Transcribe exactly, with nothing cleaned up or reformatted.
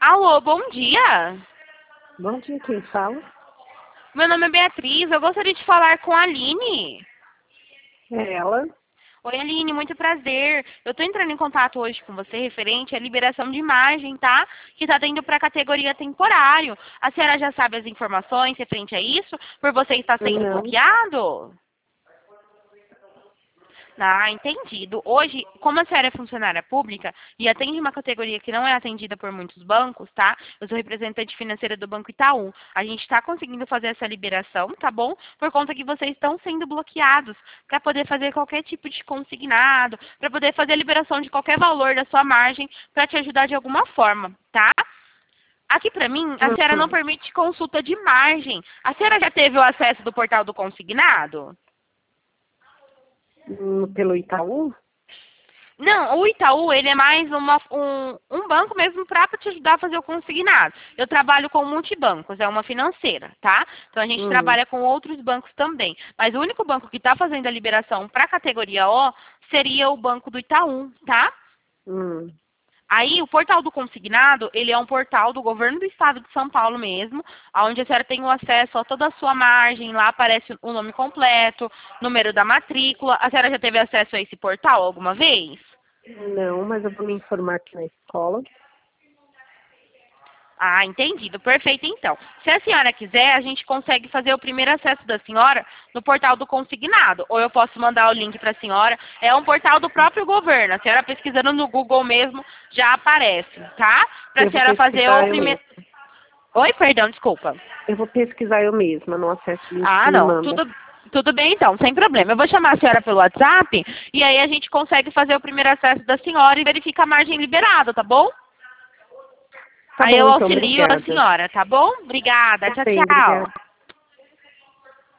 Alô, bom dia. Bom dia, quem fala? Meu nome é Beatriz, eu gostaria de falar com a Aline. É ela. Oi, Aline, muito prazer. Eu estou entrando em contato hoje com você referente à liberação de imagem, tá? Que está tendo para a categoria temporário. A senhora já sabe as informações referente a isso? Por você estar sendo Não. bloqueado? Ah, entendido. Hoje, como a senhora é funcionária pública e atende uma categoria que não é atendida por muitos bancos, tá? Eu sou representante financeira do Banco Itaú. A gente está conseguindo fazer essa liberação, tá bom? Por conta que vocês estão sendo bloqueados para poder fazer qualquer tipo de consignado, para poder fazer a liberação de qualquer valor da sua margem para te ajudar de alguma forma, tá? Aqui para mim, a senhora não Uhum. permite consulta de margem. A senhora já teve o acesso do portal do consignado? Hum, Pelo Itaú? Não, o Itaú, ele é mais uma- um, um banco mesmo para te ajudar a fazer o consignado. Eu trabalho com multibancos, é uma financeira, tá? Então a gente Hum. trabalha com outros bancos também. Mas o único banco que está fazendo a liberação para a categoria O seria o banco do Itaú, tá? Hum. Aí, o portal do consignado, ele é um portal do governo do estado de São Paulo mesmo, onde a senhora tem o acesso a toda a sua margem, lá aparece o nome completo, número da matrícula. A senhora já teve acesso a esse portal alguma vez? Não, mas eu vou me informar aqui na escola. Ah, entendido. Perfeito, então. Se a senhora quiser, a gente consegue fazer o primeiro acesso da senhora no portal do consignado. Ou eu posso mandar o link para a senhora. É um portal do próprio governo. A senhora pesquisando no Google mesmo já aparece, tá? Para a Eu vou senhora fazer o pesquisar eu primeiro... mesma. Oi, perdão, desculpa. Eu vou pesquisar eu mesma no acesso link que Ah, me não. manda. Tudo, tudo bem, então. Sem problema. Eu vou chamar a senhora pelo WhatsApp e aí a gente consegue fazer o primeiro acesso da senhora e verificar a margem liberada, tá bom? Tá Aí bom, eu então, auxilio a obrigada. senhora, tá bom? Obrigada. Tá Tchau, bem, obrigada. tchau.